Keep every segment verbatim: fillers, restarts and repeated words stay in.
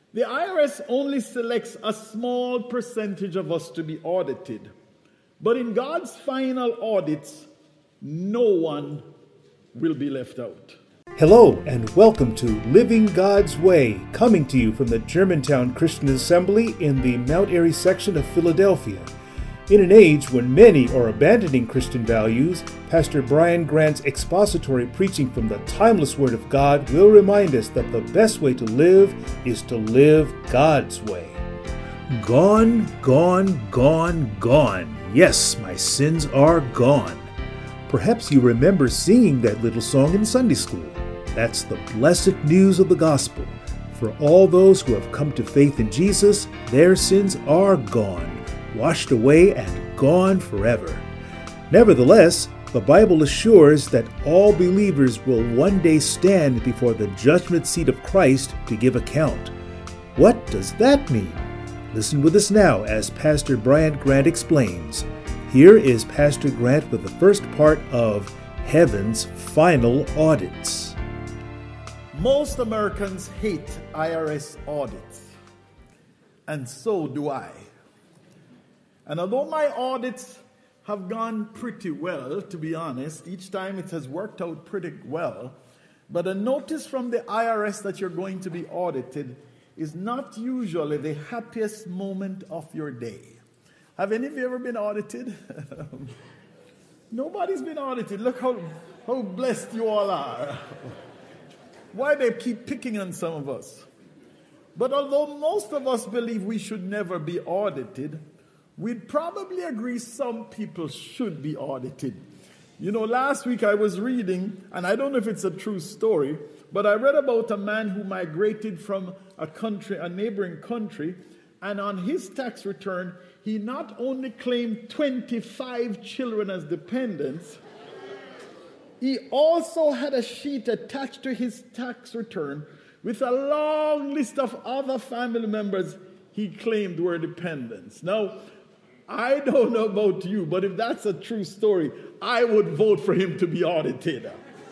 The I R S only selects a small percentage of us to be audited. But in God's final audits, no one will be left out. Hello and welcome to Living God's Way, coming to you from the Germantown Christian Assembly in the Mount Airy section of Philadelphia. In an age when many are abandoning Christian values, Pastor Brian Grant's expository preaching from the timeless Word of God will remind us that the best way to live is to live God's way. Gone, gone, gone, gone. Yes, my sins are gone. Perhaps you remember singing that little song in Sunday school. That's the blessed news of the gospel. For all those who have come to faith in Jesus, their sins are gone, washed away and gone forever. Nevertheless, the Bible assures that all believers will one day stand before the judgment seat of Christ to give account. What does that mean? Listen with us now as Pastor Brian Grant explains. Here is Pastor Grant with the first part of Heaven's Final Audits. Most Americans hate I R S audits, and so do I. And although my audits have gone pretty well, to be honest, each time it has worked out pretty well, but a notice from the I R S that you're going to be audited is not usually the happiest moment of your day. Have any of you ever been audited? Nobody's been audited. Look how, how blessed you all are. Why they keep picking on some of us. But although most of us believe we should never be audited, we'd probably agree some people should be audited. You know, last week I was reading, and I don't know if it's a true story, but I read about a man who migrated from a country, a neighboring country, and on his tax return, he not only claimed twenty-five children as dependents, he also had a sheet attached to his tax return with a long list of other family members he claimed were dependents. Now, I don't know about you, but if that's a true story, I would vote for him to be audited.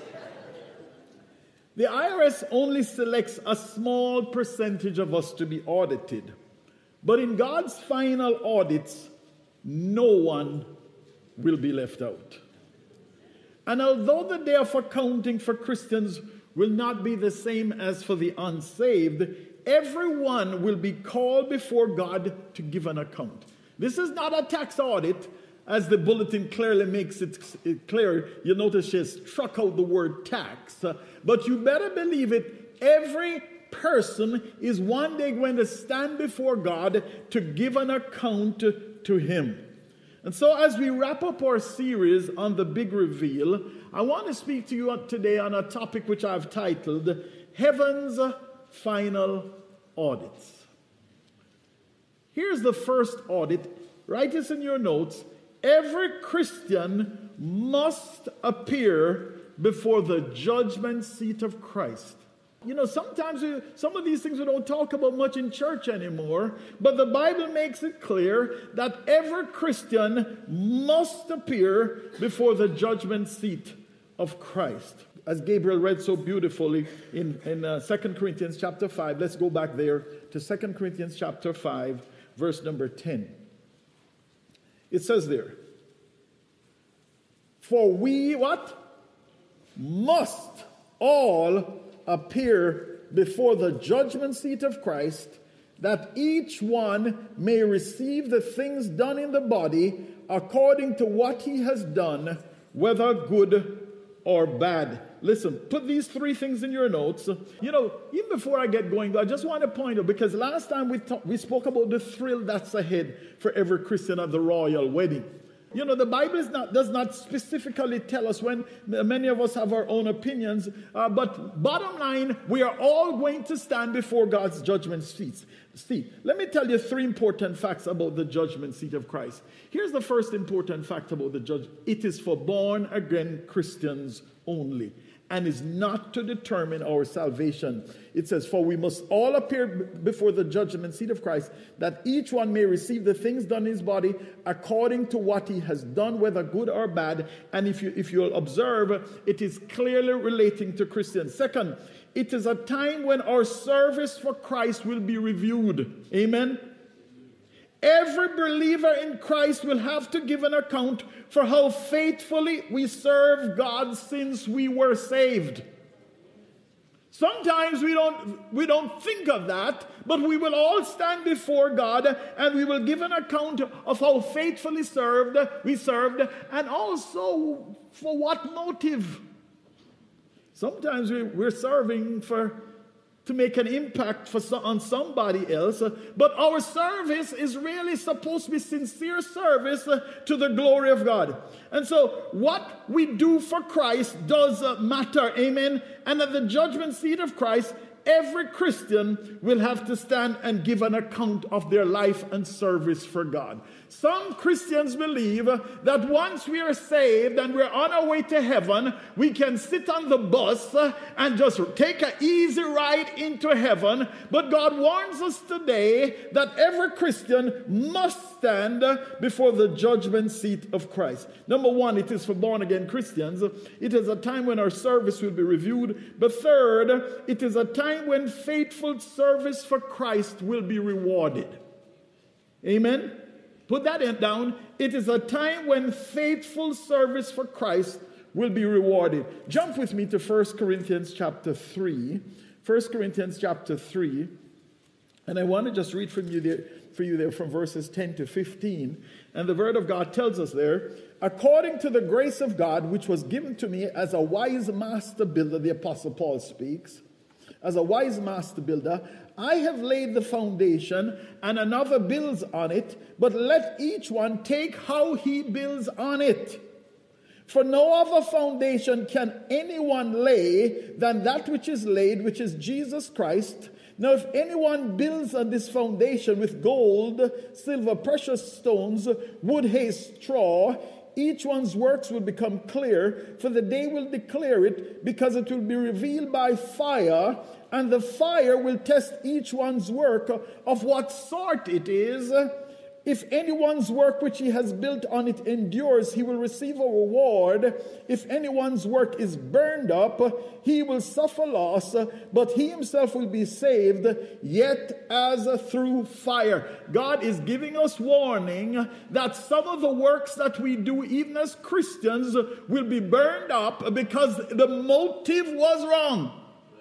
The I R S only selects a small percentage of us to be audited. But in God's final audits, no one will be left out. And although the day of accounting for Christians will not be the same as for the unsaved, everyone will be called before God to give an account. This is not a tax audit, as the bulletin clearly makes it clear. You notice she has struck out the word tax. But you better believe it, every person is one day going to stand before God to give an account to him. And so as we wrap up our series on the big reveal, I want to speak to you today on a topic which I've titled, Heaven's Final Audits. Here's the first audit. Write this in your notes. Every Christian must appear before the judgment seat of Christ. You know, sometimes we, some of these things we don't talk about much in church anymore, but the Bible makes it clear that every Christian must appear before the judgment seat of Christ. As Gabriel read so beautifully in, in uh, Second Corinthians chapter five, let's go back there to Second Corinthians chapter five, verse number ten. It says there, for we, what? Must all appear before the judgment seat of Christ, that each one may receive the things done in the body according to what he has done, whether good or bad. Listen, put these three things in your notes. You know, even before I get going, I just want to point out, because last time we talk, we spoke about the thrill that's ahead for every Christian at the royal wedding. You know, the Bible is not, does not specifically tell us when. Many of us have our own opinions. Uh, but bottom line, we are all going to stand before God's judgment seat. See, let me tell you three important facts about the judgment seat of Christ. Here's the first important fact about the judge. It is for born-again Christians only, and is not to determine our salvation. It says, for we must all appear before the judgment seat of Christ, that each one may receive the things done in his body according to what he has done, whether good or bad. And if you if you'll observe, it is clearly relating to Christians. Second, it is a time when our service for Christ will be reviewed. Amen? Every believer in Christ will have to give an account for how faithfully we serve God since we were saved. Sometimes we don't, we don't think of that, but we will all stand before God and we will give an account of how faithfully served we served, and also for what motive. Sometimes we, we're serving for to make an impact for on somebody else, but our service is really supposed to be sincere service to the glory of God. And so what we do for Christ does matter, amen? And at the judgment seat of Christ, every Christian will have to stand and give an account of their life and service for God. Some Christians believe that once we are saved and we're on our way to heaven, we can sit on the bus and just take an easy ride into heaven. But God warns us today that every Christian must stand before the judgment seat of Christ. Number one, it is for born-again Christians. It is a time when our service will be reviewed. But third, it is a time when faithful service for Christ will be rewarded. Amen? Put that down. It is a time when faithful service for Christ will be rewarded. Jump with me to First Corinthians chapter three. First Corinthians chapter three. And I want to just read from you there, for you there from verses ten to fifteen. And the word of God tells us there, according to the grace of God, which was given to me as a wise master builder, the Apostle Paul speaks, as a wise master builder, I have laid the foundation and another builds on it, but let each one take how he builds on it. For no other foundation can anyone lay than that which is laid, which is Jesus Christ. Now if anyone builds on this foundation with gold, silver, precious stones, wood, hay, straw, each one's works will become clear, for the day will declare it, because it will be revealed by fire, and the fire will test each one's work of what sort it is. If anyone's work which he has built on it endures, he will receive a reward. If anyone's work is burned up, he will suffer loss, but he himself will be saved, yet as through fire. God is giving us warning that some of the works that we do, even as Christians, will be burned up because the motive was wrong.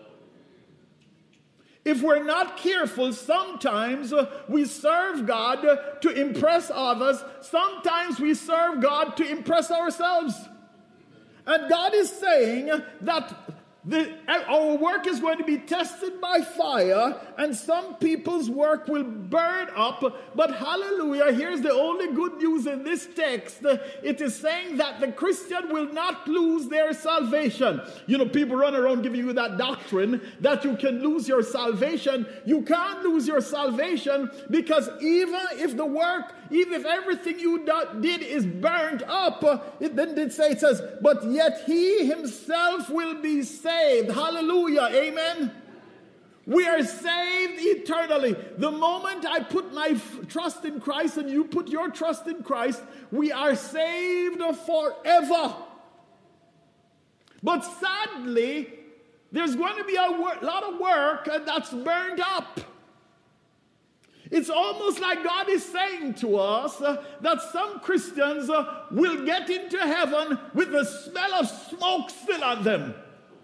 If we're not careful, sometimes uh, we serve God uh, to impress others. Sometimes we serve God to impress ourselves. And God is saying that the, our work is going to be tested by fire, and some people's work will burn up. But hallelujah, here's the only good news in this text. It is saying that the Christian will not lose their salvation. You know, people run around giving you that doctrine that you can lose your salvation. You can't lose your salvation, because even if the work, even if everything you do, did is burned up, it then did say, it says, but yet he himself will be saved. Hallelujah. Amen. We are saved eternally. The moment I put my f- trust in Christ and you put your trust in Christ, we are saved forever. But sadly, there's going to be a wor- lot of work that's burned up. It's almost like God is saying to us uh, that some Christians uh, will get into heaven with the smell of smoke still on them.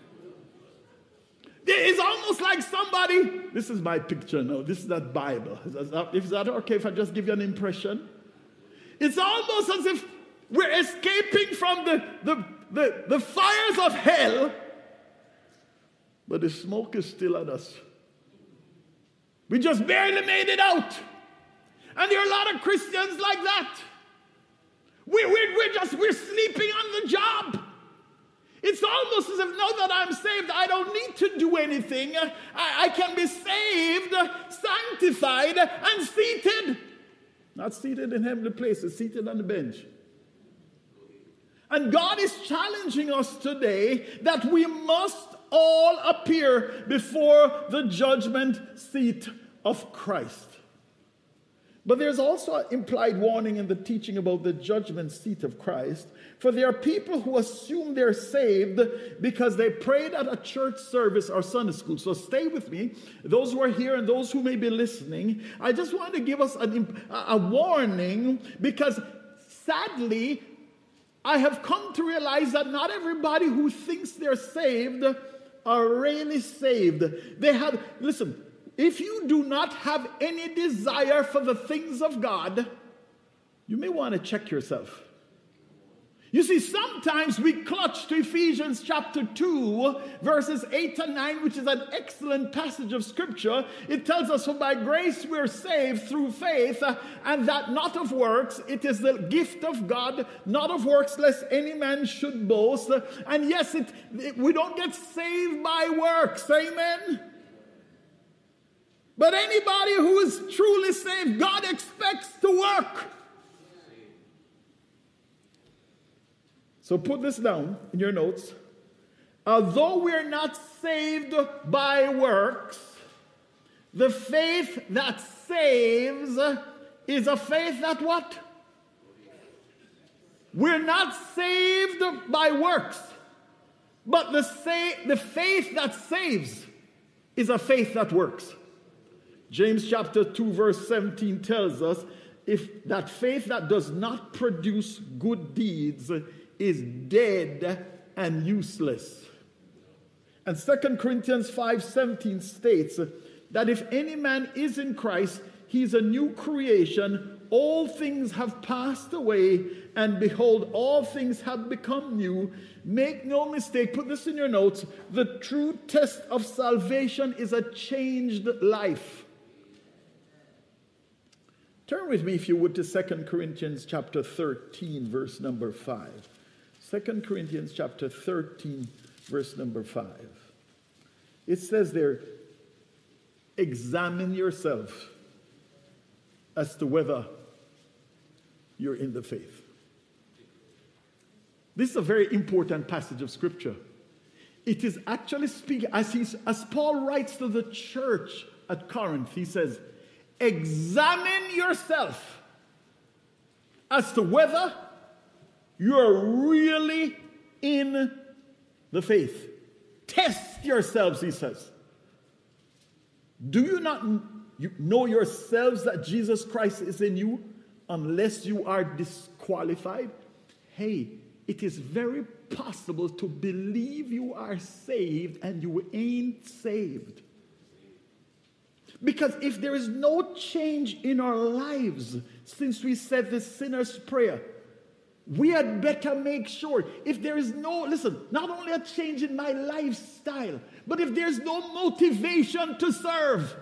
It's almost like somebody, this is my picture now, this is that Bible. Is that, is that okay if I just give you an impression? It's almost as if we're escaping from the, the, the, the fires of hell, but the smoke is still at us. We just barely made it out. And there are a lot of Christians like that. We, we're, we're just, we're sleeping on the job. It's almost as if now that I'm saved, I don't need to do anything. I, I can be saved, sanctified, and seated. Not seated in heavenly places, seated on the bench. And God is challenging us today that we must all appear before the judgment seat of Christ. But there's also an implied warning in the teaching about the judgment seat of Christ. For there are people who assume they're saved because they prayed at a church service or Sunday school. So stay with me. Those who are here and those who may be listening, I just want to give us an, a warning, because sadly, I have come to realize that not everybody who thinks they're saved are really saved. They have, listen, if you do not have any desire for the things of God, you may want to check yourself. You see, sometimes we clutch to Ephesians chapter two, verses eight and nine, which is an excellent passage of scripture. It tells us, for by grace we're saved through faith, and that not of works. It is the gift of God, not of works, lest any man should boast. And yes, it, it, we don't get saved by works. Amen? But anybody who is truly saved, God expects to work. So put this down in your notes. Although we're not saved by works, the faith that saves is a faith that what? We're not saved by works, but the, sa- the faith that saves is a faith that works. James chapter two verse seventeen tells us, if that faith that does not produce good deeds is dead and useless. And Second Corinthians five seventeen states that if any man is in Christ, he's a new creation. All things have passed away, and behold, all things have become new. Make no mistake, put this in your notes, the true test of salvation is a changed life. Turn with me, if you would, to Second Corinthians chapter thirteen, verse number five. Second Corinthians chapter thirteen, verse number five. It says there, examine yourself as to whether you're in the faith. This is a very important passage of scripture. It is actually speaking, as, he's, as Paul writes to the church at Corinth, he says, examine yourself as to whether you're really in the faith. Test yourselves, he says. Do you not know yourselves that Jesus Christ is in you unless you are disqualified? Hey, it is very possible to believe you are saved and you ain't saved. Because if there is no change in our lives since we said the sinner's prayer, we had better make sure, if there is no, listen, not only a change in my lifestyle, but if there's no motivation to serve,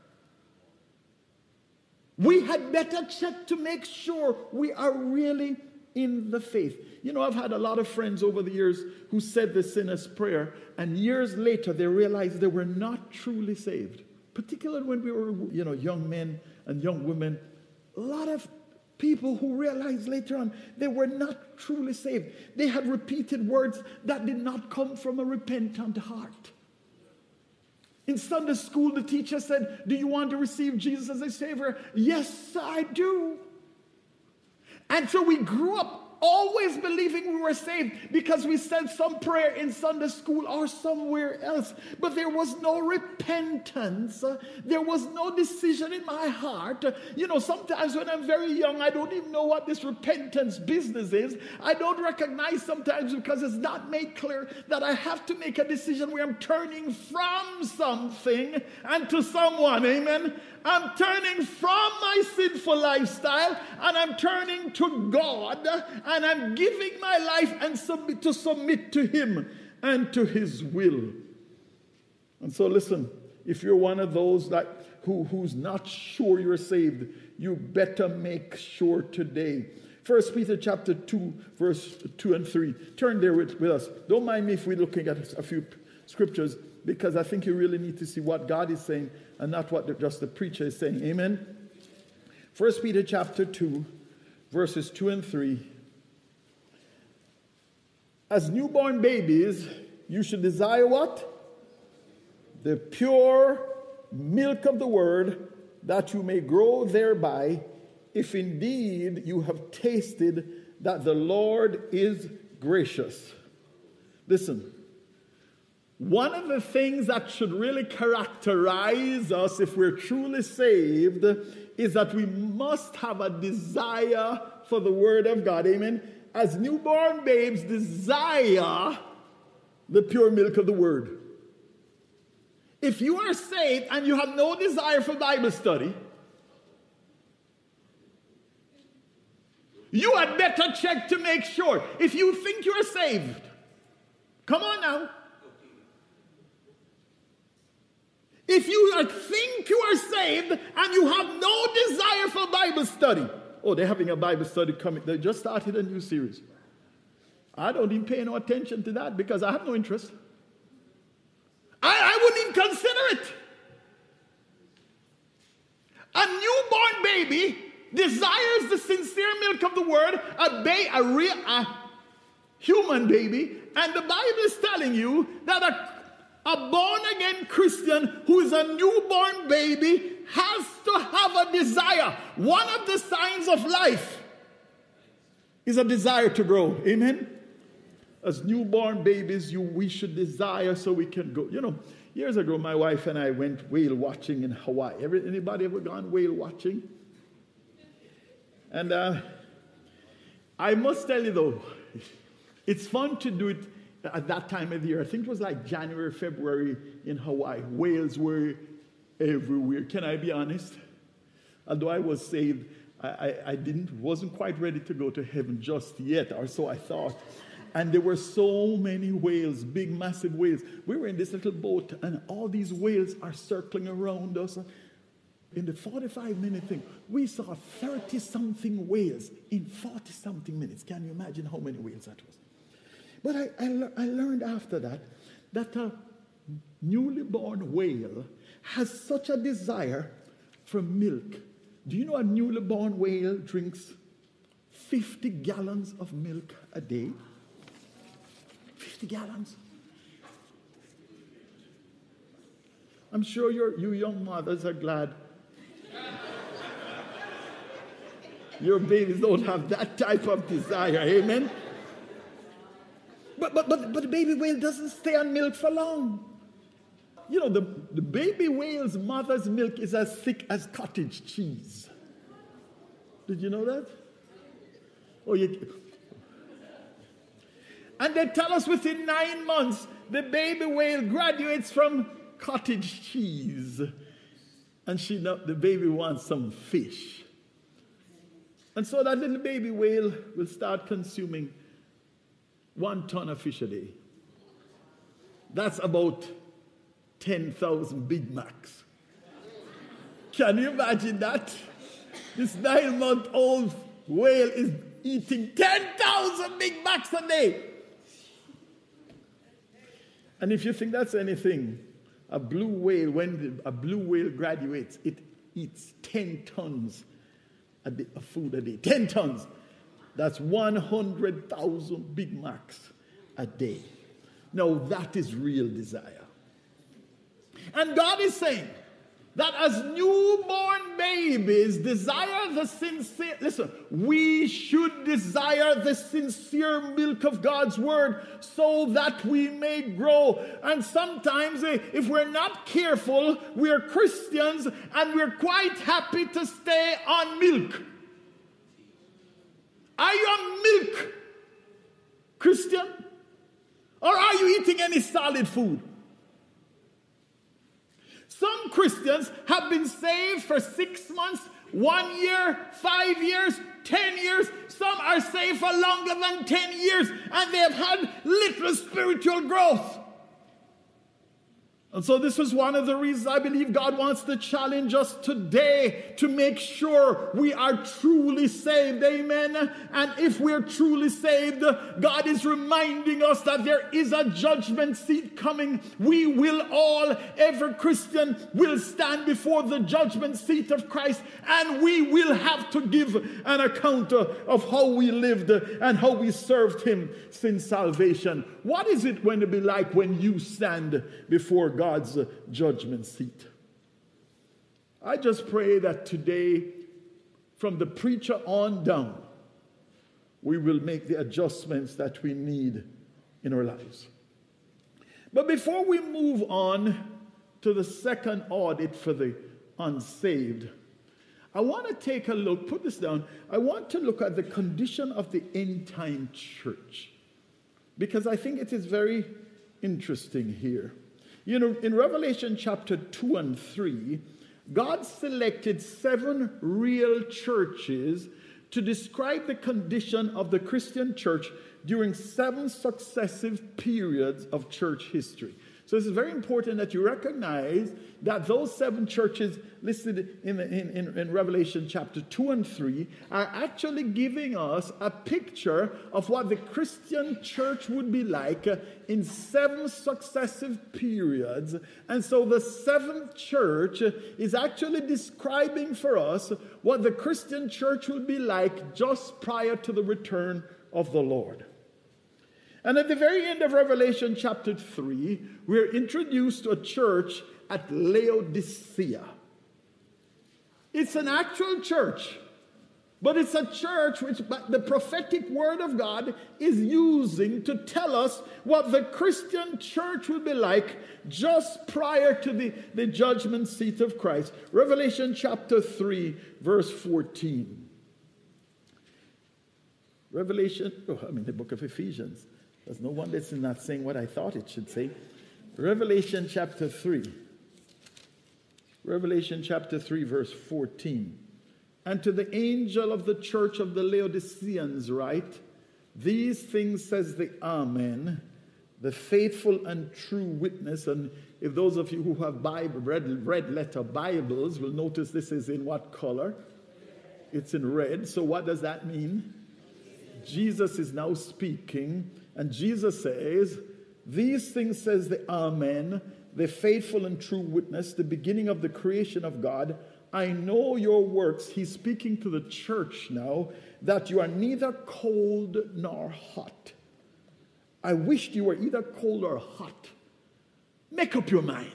we had better check to make sure we are really in the faith. You know, I've had a lot of friends over the years who said the sinner's prayer, and years later they realized they were not truly saved. Particularly when we were, you know, young men and young women. A lot of people who realized later on they were not truly saved. They had repeated words that did not come from a repentant heart. In Sunday school, the teacher said, do you want to receive Jesus as a Savior? Yes, I do. And so we grew up always believing we were saved because we said some prayer in Sunday school or somewhere else. But there was no repentance. There was no decision in my heart. You know, sometimes when I'm very young, I don't even know what this repentance business is. I don't recognize sometimes because it's not made clear that I have to make a decision where I'm turning from something and to someone. Amen. I'm turning from my sinful lifestyle and I'm turning to God and I'm giving my life and submit to submit to Him and to His will. And so listen, if you're one of those that who, who's not sure you're saved, you better make sure today. First Peter chapter two, verse two and three. Turn there with, with us. Don't mind me if we're looking at a few scriptures, because I think you really need to see what God is saying and not what the, just the preacher is saying. Amen? First Peter chapter two, verses two and three. As newborn babies, you should desire what? The pure milk of the word, that you may grow thereby, if indeed you have tasted that the Lord is gracious. Listen, one of the things that should really characterize us if we're truly saved is that we must have a desire for the Word of God. Amen. As newborn babes desire the pure milk of the Word. If you are saved and you have no desire for Bible study, you had better check to make sure. If you think you're saved, come on now. If you think you are saved and you have no desire for Bible study, oh, they're having a Bible study coming. They just started a new series. I don't even pay no attention to that because I have no interest. I, I wouldn't even consider it. A newborn baby desires the sincere milk of the Word, a, ba- a, real, a human baby, and the Bible is telling you that a A born-again Christian who is a newborn baby has to have a desire. One of the signs of life is a desire to grow. Amen? As newborn babies, you we should desire so we can go. You know, years ago, my wife and I went whale watching in Hawaii. Ever, anybody ever gone whale watching? And uh, I must tell you, though, it's fun to do it at that time of the year. I think it was like January, February in Hawaii. Whales were everywhere. Can I be honest? Although I was saved, I, I, I didn't, wasn't quite ready to go to heaven just yet, or so I thought. And there were so many whales, big, massive whales. We were in this little boat, and all these whales are circling around us. In the forty-five minute thing, we saw thirty-something whales in forty-something minutes. Can you imagine how many whales that was? But I, I, I learned after that that a newly born whale has such a desire for milk. Do you know a newly born whale drinks fifty gallons of milk a day? fifty gallons. I'm sure you're, you young mothers are glad your babies don't have that type of desire. Amen? But, but, but, but the baby whale doesn't stay on milk for long. You know, the, the baby whale's mother's milk is as thick as cottage cheese. Did you know that? Oh, you... And they tell us within nine months, the baby whale graduates from cottage cheese. And she, the baby wants some fish. And so that little baby whale will start consuming one ton of fish a day. That's about ten thousand Big Macs. Can you imagine that? This nine-month-old whale is eating ten thousand Big Macs a day. And if you think that's anything, a blue whale, when a blue whale graduates, it eats ten tons a day of food a day. ten tons. That's one hundred thousand Big Macs a day. Now that is real desire. And God is saying that as newborn babies desire the sincere, listen, we should desire the sincere milk of God's word so that we may grow. And sometimes if we're not careful, we're Christians and we're quite happy to stay on milk. Are you a milk Christian? Or are you eating any solid food? Some Christians have been saved for six months, one year, five years, ten years. Some are saved for longer than ten years, and they have had little spiritual growth. And so this is one of the reasons I believe God wants to challenge us today to make sure we are truly saved. Amen. And if we're truly saved, God is reminding us that there is a judgment seat coming. We will all, every Christian will stand before the judgment seat of Christ, and we will have to give an account of how we lived and how we served him since salvation. What is it going to be like when you stand before God? God's judgment seat? I just pray that today from the preacher on down, we will make the adjustments that we need in our lives. But before we move on to the second audit for the unsaved, I want to take a look, put this down, I want to look at the condition of the end-time church, because I think it is very interesting here. You know, in Revelation chapter two and three, God selected seven real churches to describe the condition of the Christian church during seven successive periods of church history. So it's very important that you recognize that those seven churches listed in, in, in, in Revelation chapter two and three are actually giving us a picture of what the Christian church would be like in seven successive periods. And so the seventh church is actually describing for us what the Christian church will be like just prior to the return of the Lord. And at the very end of Revelation chapter three, we're introduced to a church at Laodicea. It's an actual church, but it's a church which the prophetic word of God is using to tell us what the Christian church will be like just prior to the, the judgment seat of Christ. Revelation chapter three, verse fourteen. Revelation, oh, I mean the book of Ephesians. There's no wonder it's not saying what I thought it should say. Revelation chapter three. Revelation chapter three, verse fourteen. And to the angel of the church of the Laodiceans write, these things says the Amen, the faithful and true witness. And if those of you who have Bible, red, red letter Bibles will notice this is in what color? It's in red. So what does that mean? Jesus is now speaking. And Jesus says, these things says the Amen, the faithful and true witness, the beginning of the creation of God. I know your works. He's speaking to the church now, that you are neither cold nor hot. I wished you were either cold or hot. Make up your mind.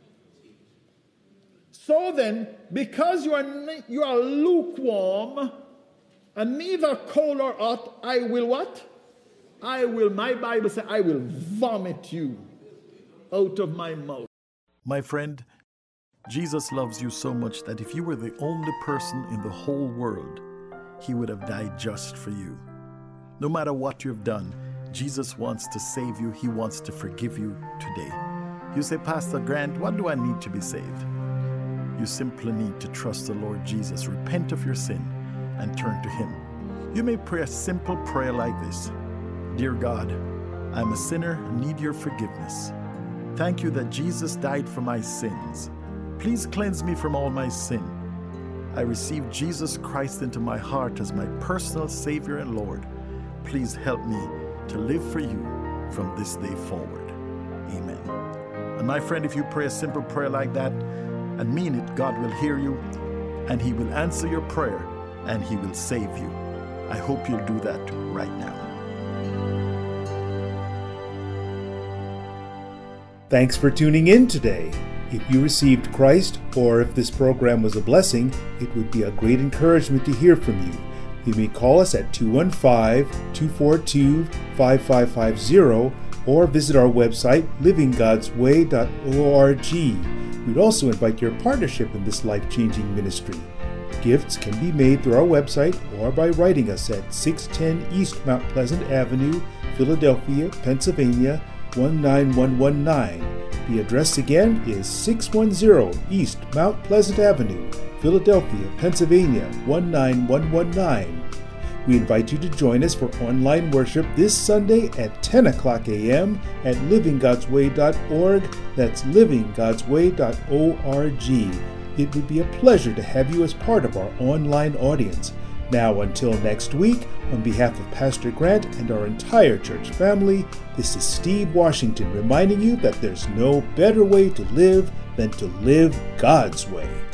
So then, because you are, you are lukewarm and neither cold or hot, I will what? I will, my Bible says, I will vomit you out of my mouth. My friend, Jesus loves you so much that if you were the only person in the whole world, he would have died just for you. No matter what you've done, Jesus wants to save you. He wants to forgive you today. You say, Pastor Grant, what do I need to be saved? You simply need to trust the Lord Jesus, repent of your sin, and turn to him. You may pray a simple prayer like this. Dear God, I'm a sinner and need your forgiveness. Thank you that Jesus died for my sins. Please cleanse me from all my sin. I receive Jesus Christ into my heart as my personal Savior and Lord. Please help me to live for you from this day forward. Amen. And my friend, if you pray a simple prayer like that and mean it, God will hear you and he will answer your prayer and he will save you. I hope you'll do that right now. Thanks for tuning in today. If you received Christ, or if this program was a blessing, it would be a great encouragement to hear from you. You may call us at two one five, two four two, five five five zero or visit our website, living gods way dot org. We'd also invite your partnership in this life-changing ministry. Gifts can be made through our website or by writing us at six ten East Mount Pleasant Avenue, Philadelphia, Pennsylvania, one nine one one nine. The address again is six one zero East Mount Pleasant Avenue, Philadelphia, Pennsylvania, one nine one one nine. We invite you to join us for online worship this Sunday at ten o'clock a.m. at living gods way dot org. That's living gods way dot org. It would be a pleasure to have you as part of our online audience. Now, until next week, on behalf of Pastor Grant and our entire church family, this is Steve Washington reminding you that there's no better way to live than to live God's way.